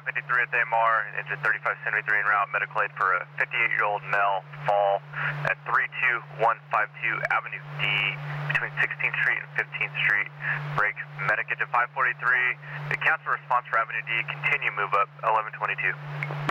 553 at the MR, engine 3573 en route, medical aid for a 58-year-old male fall at 32152 Avenue D between 16th Street and 15th Street. Break medic engine 543. The cancel response for Avenue D. Continue move up 1122.